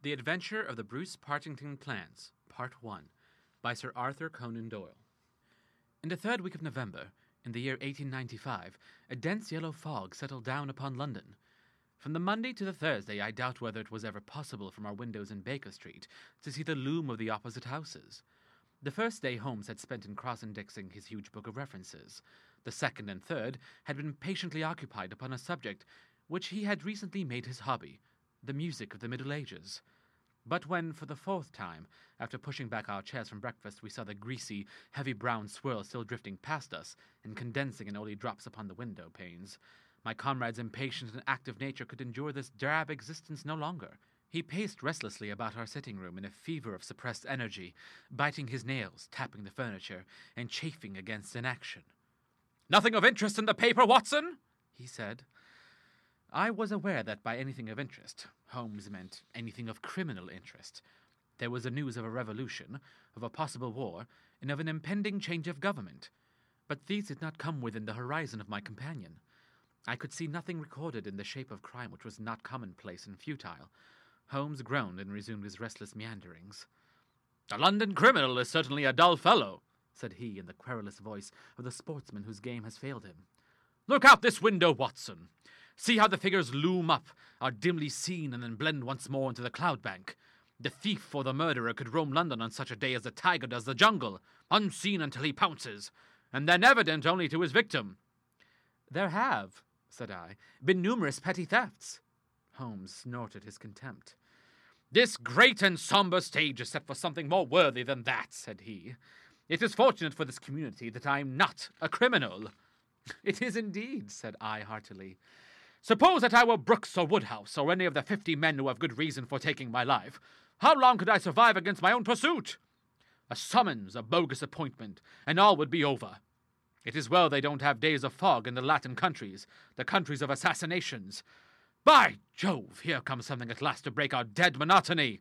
The Adventure of the Bruce Partington Plans, Part 1, by Sir Arthur Conan Doyle. In the third week of November, in the year 1895, a dense yellow fog settled down upon London. From the Monday to the Thursday, I doubt whether it was ever possible from our windows in Baker Street to see the loom of the opposite houses. The first day Holmes had spent in cross-indexing his huge book of references. The second and third had been patiently occupied upon a subject which he had recently made his hobby, the music of the Middle Ages. But when, for the fourth time, after pushing back our chairs from breakfast, we saw the greasy, heavy brown swirl still drifting past us and condensing in only drops upon the window panes, my comrade's impatient and active nature could endure this drab existence no longer. He paced restlessly about our sitting room in a fever of suppressed energy, biting his nails, tapping the furniture, and chafing against inaction. "Nothing of interest in the paper, Watson?" he said. I was aware that by anything of interest, Holmes meant anything of criminal interest. There was the news of a revolution, of a possible war, and of an impending change of government. But these did not come within the horizon of my companion. I could see nothing recorded in the shape of crime which was not commonplace and futile. Holmes groaned and resumed his restless meanderings. "A London criminal is certainly a dull fellow," said he in the querulous voice of the sportsman whose game has failed him. "Look out this window, Watson. See how the figures loom up, are dimly seen, and then blend once more into the cloud bank. The thief or the murderer could roam London on such a day as the tiger does the jungle, unseen until he pounces, and then evident only to his victim." "There have," said I, "been numerous petty thefts." Holmes snorted his contempt. "This great and sombre stage is set for something more worthy than that," said he. "It is fortunate for this community that I am not a criminal." "It is indeed," said I heartily. "Suppose that I were Brooks or Woodhouse, or any of the 50 men who have good reason for taking my life. How long could I survive against my own pursuit? A summons, a bogus appointment, and all would be over. It is well they don't have days of fog in the Latin countries, the countries of assassinations. By Jove, here comes something at last to break our dead monotony."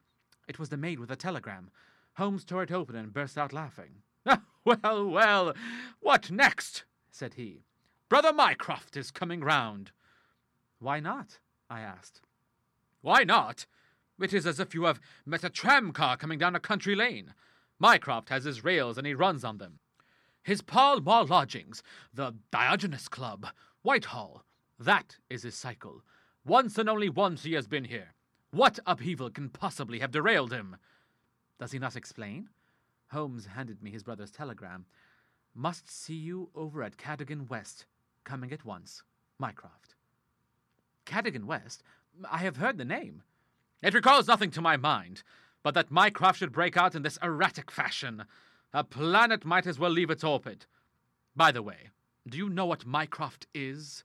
It was the maid with a telegram. Holmes tore it open and burst out laughing. "Well, well, what next?" said he. "Brother Mycroft is coming round." "Why not?" I asked. "Why not? It is as if you have met a tram-car coming down a country lane. Mycroft has his rails and he runs on them. His Pall Mall lodgings, the Diogenes Club, Whitehall, that is his cycle. Once and only once he has been here. What upheaval can possibly have derailed him?" "Does he not explain?" Holmes handed me his brother's telegram. "Must see you over at Cadogan West. Coming at once. Mycroft." "Cadogan West? I have heard the name." "It recalls nothing to my mind, but that Mycroft should break out in this erratic fashion. A planet might as well leave its orbit. By the way, do you know what Mycroft is?"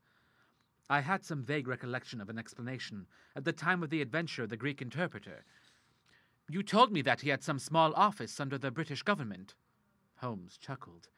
I had some vague recollection of an explanation at the time of the adventure of the Greek interpreter. "You told me that he had some small office under the British government." Holmes chuckled.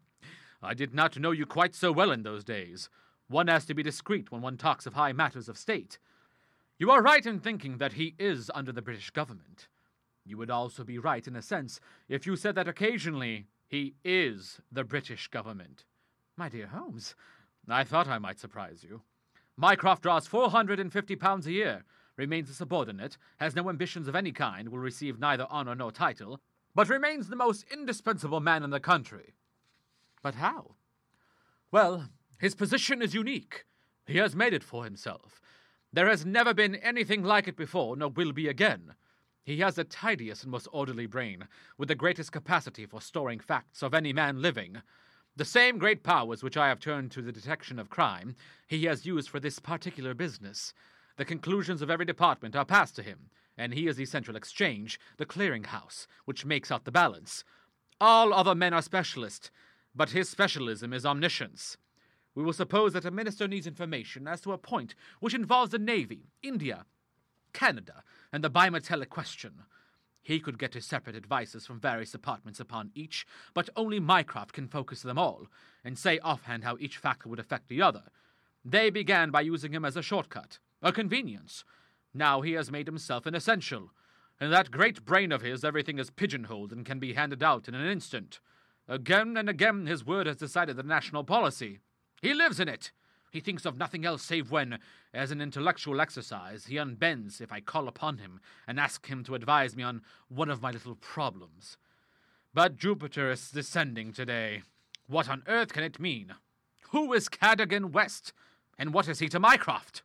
"I did not know you quite so well in those days. One has to be discreet when one talks of high matters of state. You are right in thinking that he is under the British government. You would also be right, in a sense, if you said that occasionally he is the British government." "My dear Holmes." "I thought I might surprise you. Mycroft draws £450 a year, remains a subordinate, has no ambitions of any kind, will receive neither honour nor title, but remains the most indispensable man in the country." "But how?" "Well, his position is unique. He has made it for himself. There has never been anything like it before, nor will be again. He has the tidiest and most orderly brain, with the greatest capacity for storing facts of any man living. The same great powers which I have turned to the detection of crime, he has used for this particular business. The conclusions of every department are passed to him, and he is the central exchange, the clearing-house, which makes out the balance. All other men are specialists, but his specialism is omniscience. We will suppose that a minister needs information as to a point which involves the Navy, India, Canada, and the bimetallic question. He could get his separate advices from various departments upon each, but only Mycroft can focus them all, and say offhand how each factor would affect the other. They began by using him as a shortcut, a convenience. Now he has made himself an essential. In that great brain of his, everything is pigeonholed and can be handed out in an instant. Again and again his word has decided the national policy. He lives in it. He thinks of nothing else save when, as an intellectual exercise, he unbends if I call upon him and ask him to advise me on one of my little problems. But Jupiter is descending today. What on earth can it mean? Who is Cadogan West, and what is he to Mycroft?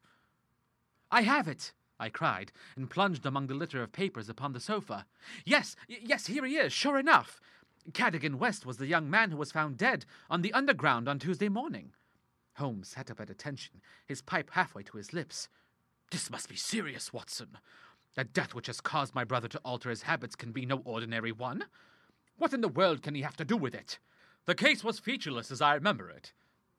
I have it, I cried, and plunged among the litter of papers upon the sofa. Yes, here he is, sure enough. Cadogan West was the young man who was found dead on the Underground on Tuesday morning. Holmes sat up at attention, his pipe halfway to his lips. This must be serious, Watson. A death which has caused my brother to alter his habits can be no ordinary one. What in the world can he have to do with it? The case was featureless as I remember it.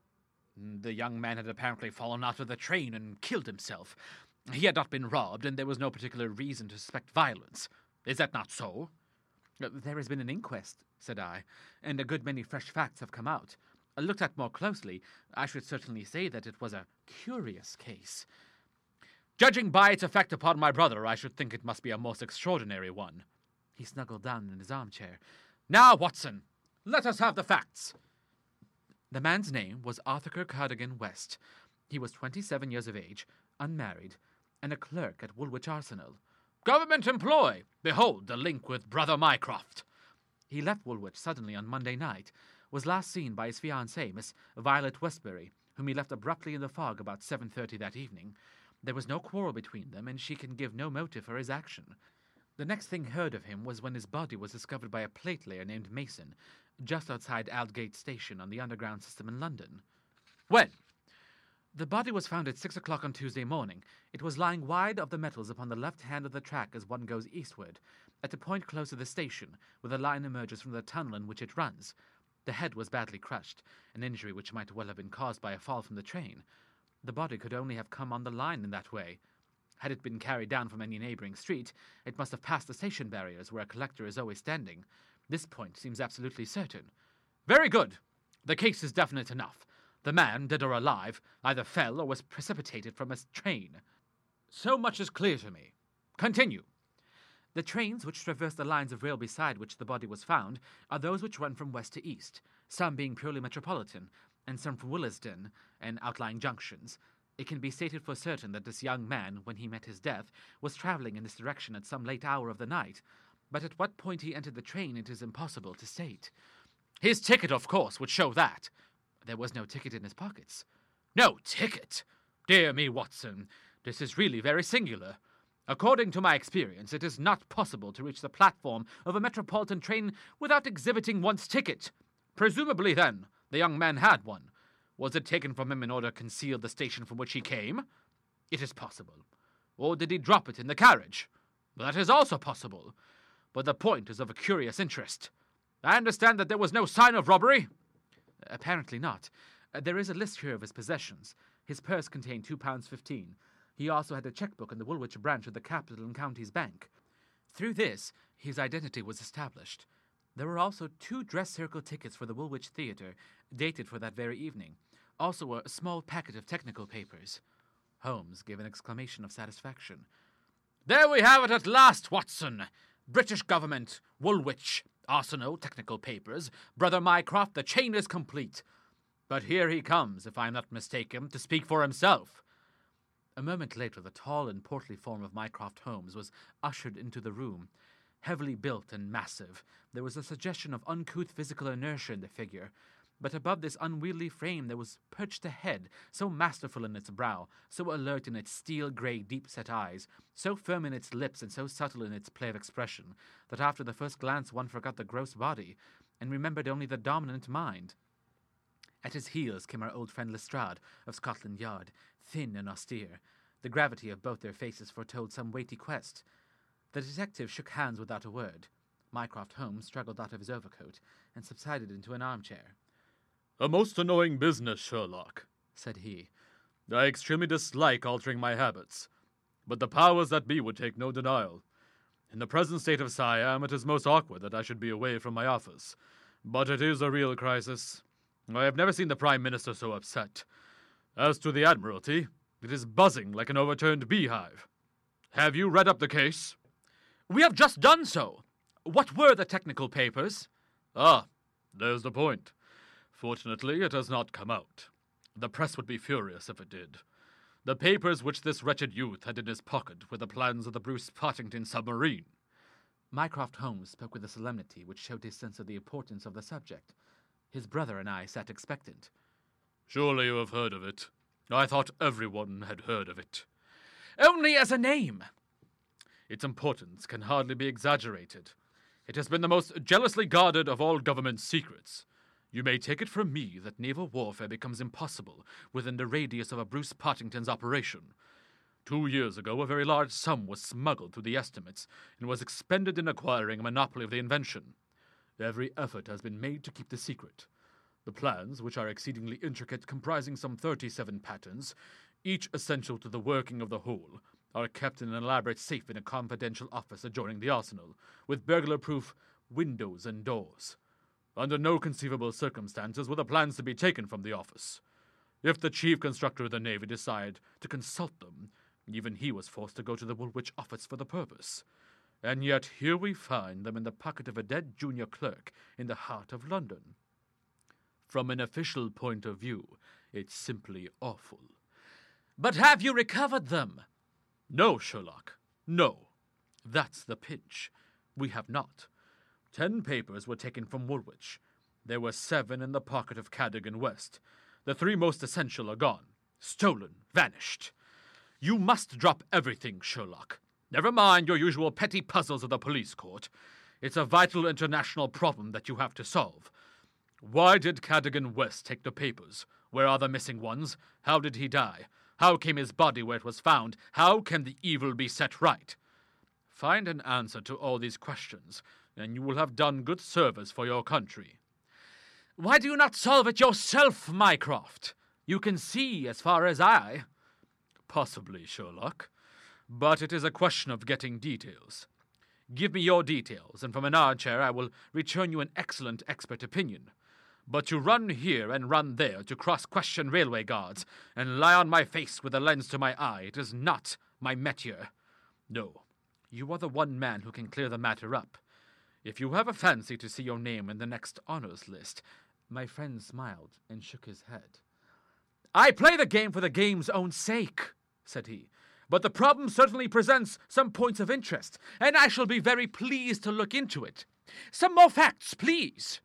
The young man had apparently fallen out of the train and killed himself. He had not been robbed, and there was no particular reason to suspect violence. Is that not so? There has been an inquest, said I, and a good many fresh facts have come out. Looked at more closely, I should certainly say that it was a curious case. Judging by its effect upon my brother, I should think it must be a most extraordinary one. He snuggled down in his armchair. Now, Watson, let us have the facts. The man's name was Arthur Cadogan West. He was 27 years of age, unmarried, and a clerk at Woolwich Arsenal. Government employ! Behold the link with Brother Mycroft. He left Woolwich suddenly on Monday night, was last seen by his fiancée, Miss Violet Westbury, whom he left abruptly in the fog about 7:30 that evening. There was no quarrel between them, and she can give no motive for his action. The next thing heard of him was when his body was discovered by a platelayer named Mason, just outside Aldgate Station on the Underground system in London. When? The body was found at 6 o'clock on Tuesday morning. It was lying wide of the metals upon the left hand of the track as one goes eastward, at a point close to the station, where the line emerges from the tunnel in which it runs. The head was badly crushed, an injury which might well have been caused by a fall from the train. The body could only have come on the line in that way. Had it been carried down from any neighbouring street, it must have passed the station barriers where a collector is always standing. This point seems absolutely certain. Very good. The case is definite enough. The man, dead or alive, either fell or was precipitated from a train. So much is clear to me. Continue. The trains which traverse the lines of rail beside which the body was found are those which run from west to east, some being purely metropolitan, and some from Willesden and outlying junctions. It can be stated for certain that this young man, when he met his death, was travelling in this direction at some late hour of the night, but at what point he entered the train it is impossible to state. His ticket, of course, would show that. There was no ticket in his pockets. No ticket? Dear me, Watson, this is really very singular. According to my experience, it is not possible to reach the platform of a metropolitan train without exhibiting one's ticket. Presumably, then, the young man had one. Was it taken from him in order to conceal the station from which he came? It is possible. Or did he drop it in the carriage? That is also possible. But the point is of a curious interest. I understand that there was no sign of robbery? Apparently not. There is a list here of his possessions. His purse contained £2.15. He also had a checkbook in the Woolwich branch of the Capital and Counties Bank. Through this, his identity was established. There were also 2 dress circle tickets for the Woolwich Theatre, dated for that very evening. Also a small packet of technical papers. Holmes gave an exclamation of satisfaction. There we have it at last, Watson! British Government, Woolwich, Arsenal, technical papers, Brother Mycroft, the chain is complete. But here he comes, if I am not mistaken, to speak for himself. A moment later, the tall and portly form of Mycroft Holmes was ushered into the room. Heavily built and massive, there was a suggestion of uncouth physical inertia in the figure, but above this unwieldy frame there was perched a head, so masterful in its brow, so alert in its steel-grey, deep-set eyes, so firm in its lips and so subtle in its play of expression, that after the first glance one forgot the gross body, and remembered only the dominant mind. At his heels came our old friend Lestrade, of Scotland Yard, thin and austere. The gravity of both their faces foretold some weighty quest. The detective shook hands without a word. Mycroft Holmes struggled out of his overcoat and subsided into an armchair. "A most annoying business, Sherlock," said he. "I extremely dislike altering my habits, but the powers that be would take no denial. In the present state of Siam, it is most awkward that I should be away from my office, but it is a real crisis. I have never seen the Prime Minister so upset. As to the Admiralty, it is buzzing like an overturned beehive. Have you read up the case?" "We have just done so. What were the technical papers?" "Ah, there's the point. Fortunately, it has not come out. The press would be furious if it did. The papers which this wretched youth had in his pocket were the plans of the Bruce Partington submarine. Mycroft Holmes spoke with a solemnity which showed his sense of the importance of the subject. His brother and I sat expectant. Surely you have heard of it. I thought everyone had heard of it. Only as a name. Its importance can hardly be exaggerated. It has been the most jealously guarded of all government secrets. You may take it from me that naval warfare becomes impossible within the radius of a Bruce Partington's operation. 2 years ago, a very large sum was smuggled through the estimates and was expended in acquiring a monopoly of the invention. Every effort has been made to keep the secret. The plans, which are exceedingly intricate, comprising some 37 patterns, each essential to the working of the whole, are kept in an elaborate safe in a confidential office adjoining the arsenal, with burglar-proof windows and doors. Under no conceivable circumstances were the plans to be taken from the office. If the chief constructor of the Navy decided to consult them, even he was forced to go to the Woolwich office for the purpose. And yet here we find them in the pocket of a dead junior clerk in the heart of London. From an official point of view, it's simply awful. But have you recovered them? No, Sherlock, no. That's the pinch. We have not. 10 papers were taken from Woolwich. There were 7 in the pocket of Cadogan West. The 3 most essential are gone. Stolen, vanished. You must drop everything, Sherlock. Never mind your usual petty puzzles of the police court. It's a vital international problem that you have to solve. Why did Cadogan West take the papers? Where are the missing ones? How did he die? How came his body where it was found? How can the evil be set right? Find an answer to all these questions, and you will have done good service for your country. Why do you not solve it yourself, Mycroft? You can see as far as I. Possibly, Sherlock. But it is a question of getting details. Give me your details, and from an armchair I will return you an excellent expert opinion. But to run here and run there, to cross-question railway guards, and lie on my face with a lens to my eye, it is not my métier. No, you are the one man who can clear the matter up. If you have a fancy to see your name in the next honours list— My friend smiled and shook his head. I play the game for the game's own sake, said he. But the problem certainly presents some points of interest, and I shall be very pleased to look into it. Some more facts, please.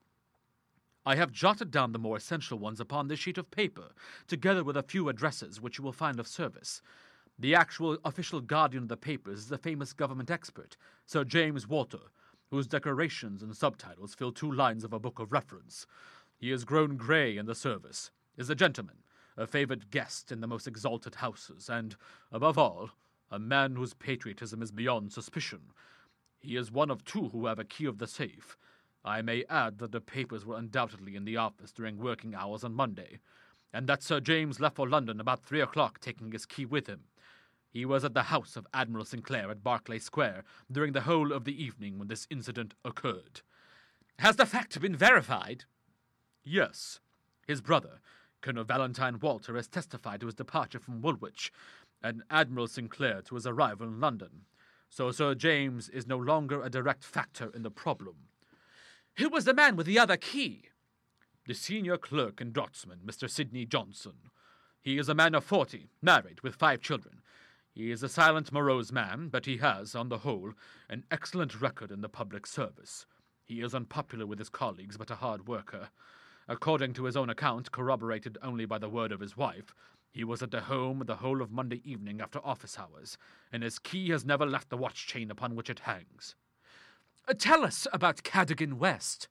I have jotted down the more essential ones upon this sheet of paper, together with a few addresses which you will find of service. The actual official guardian of the papers is the famous government expert, Sir James Walter, whose decorations and subtitles fill 2 lines of a book of reference. He has grown grey in the service, is a gentleman, a favoured guest in the most exalted houses, and, above all, a man whose patriotism is beyond suspicion. He is one of 2 who have a key of the safe. I may add that the papers were undoubtedly in the office during working hours on Monday, and that Sir James left for London about 3 o'clock, taking his key with him. He was at the house of Admiral Sinclair at Berkeley Square during the whole of the evening when this incident occurred. Has the fact been verified? Yes. His brother, Colonel Valentine Walter, has testified to his departure from Woolwich, and Admiral Sinclair to his arrival in London. So Sir James is no longer a direct factor in the problem. Who was the man with the other key? The senior clerk and draughtsman, Mr. Sidney Johnson. He is a man of 40, married, with 5 children. He is a silent, morose man, but he has, on the whole, an excellent record in the public service. He is unpopular with his colleagues, but a hard worker. According to his own account, corroborated only by the word of his wife, he was at home the whole of Monday evening after office hours, and his key has never left the watch chain upon which it hangs. Tell us about Cadogan West.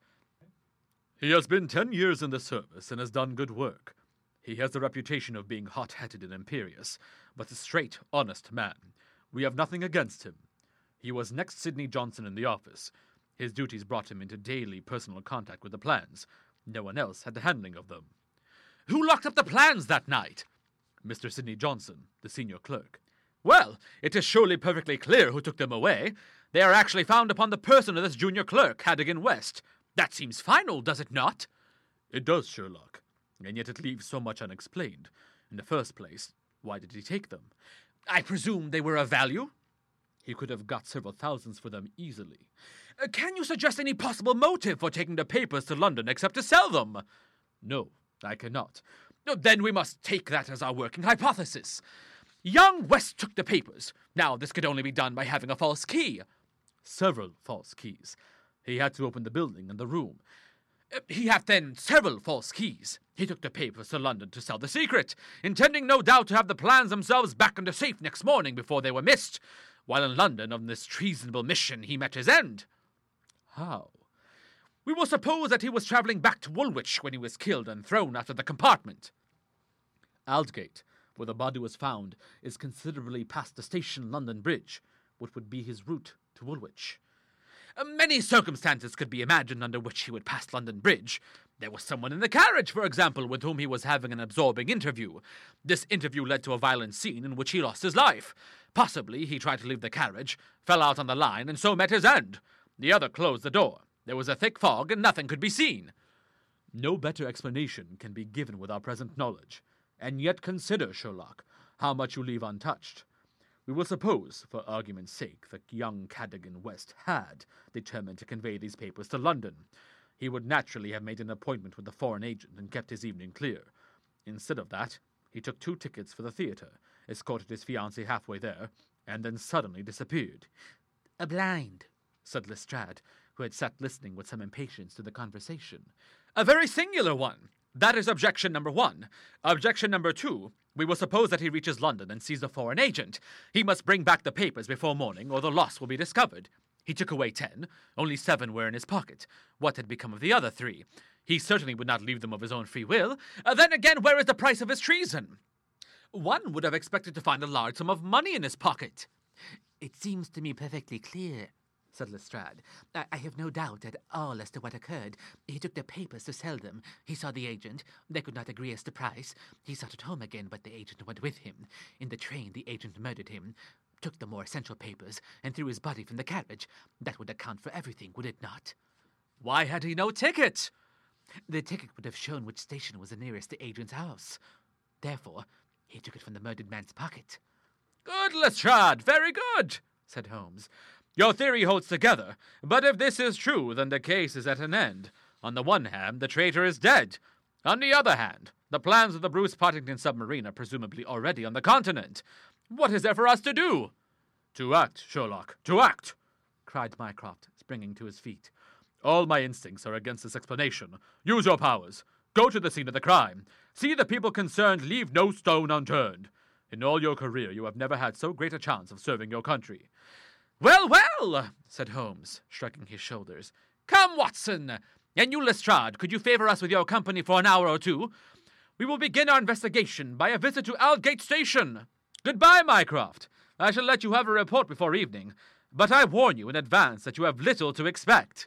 He has been 10 years in the service and has done good work. He has the reputation of being hot-headed and imperious, but a straight, honest man. We have nothing against him. He was next Sidney Johnson in the office. His duties brought him into daily personal contact with the plans. No one else had the handling of them. Who locked up the plans that night? Mr. Sidney Johnson, the senior clerk. Well, it is surely perfectly clear who took them away. They are actually found upon the person of this junior clerk, Cadogan West. That seems final, does it not? It does, Sherlock, and yet it leaves so much unexplained. In the first place, why did he take them? I presume they were of value? He could have got several thousands for them easily. Can you suggest any possible motive for taking the papers to London except to sell them? No, I cannot. Then we must take that as our working hypothesis. Young West took the papers. Now, this could only be done by having a false key. Several false keys. He had to open the building and the room. He had then several false keys. He took the papers to London to sell the secret, intending no doubt to have the plans themselves back in the safe next morning before they were missed. While in London on this treasonable mission, he met his end. How? We will suppose that he was travelling back to Woolwich when he was killed and thrown out of the compartment. Aldgate, where the body was found, is considerably past the station London Bridge. What would be his route to Woolwich? Many circumstances could be imagined under which he would pass London Bridge. There was someone in the carriage, for example, with whom he was having an absorbing interview. This interview led to a violent scene in which he lost his life. Possibly he tried to leave the carriage, fell out on the line, and so met his end. The other closed the door. There was a thick fog, and nothing could be seen. No better explanation can be given with our present knowledge. And yet consider, Sherlock, how much you leave untouched. We will suppose, for argument's sake, that young Cadogan West had determined to convey these papers to London. He would naturally have made an appointment with the foreign agent and kept his evening clear. Instead of that, he took 2 tickets for the theatre, escorted his fiancée halfway there, and then suddenly disappeared. "A blind," said Lestrade, who had sat listening with some impatience to the conversation. "A very singular one. That is objection number 1. Objection number 2, we will suppose that he reaches London and sees the foreign agent. He must bring back the papers before morning, or the loss will be discovered. He took away 10. Only 7 were in his pocket. What had become of the other 3? He certainly would not leave them of his own free will. Then again, where is the price of his treason? One would have expected to find a large sum of money in his pocket." "It seems to me perfectly clear," said Lestrade. "I have no doubt at all as to what occurred. He took the papers to sell them. He saw the agent. They could not agree as to price. He sought it home again, but the agent went with him. In the train, the agent murdered him, took the more essential papers, and threw his body from the carriage. That would account for everything, would it not?" "Why had he no ticket?" "The ticket would have shown which station was the nearest the agent's house. Therefore, he took it from the murdered man's pocket." "Good, Lestrade, very good," said Holmes. "Your theory holds together, but if this is true, then the case is at an end. On the one hand, the traitor is dead. On the other hand, the plans of the Bruce Partington submarine are presumably already on the continent. What is there for us to do?" "To act, Sherlock, to act!" cried Mycroft, springing to his feet. "All my instincts are against this explanation. Use your powers. Go to the scene of the crime. See the people concerned leave no stone unturned. In all your career, you have never had so great a chance of serving your country." "Well, well," said Holmes, shrugging his shoulders. "Come, Watson, and you, Lestrade, could you favour us with your company for an hour or 2? We will begin our investigation by a visit to Aldgate Station. Goodbye, Mycroft. I shall let you have a report before evening, but I warn you in advance that you have little to expect."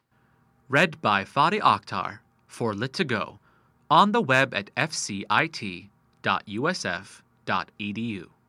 Read by Fadi Akhtar for Lit2Go on the web at fcit.usf.edu.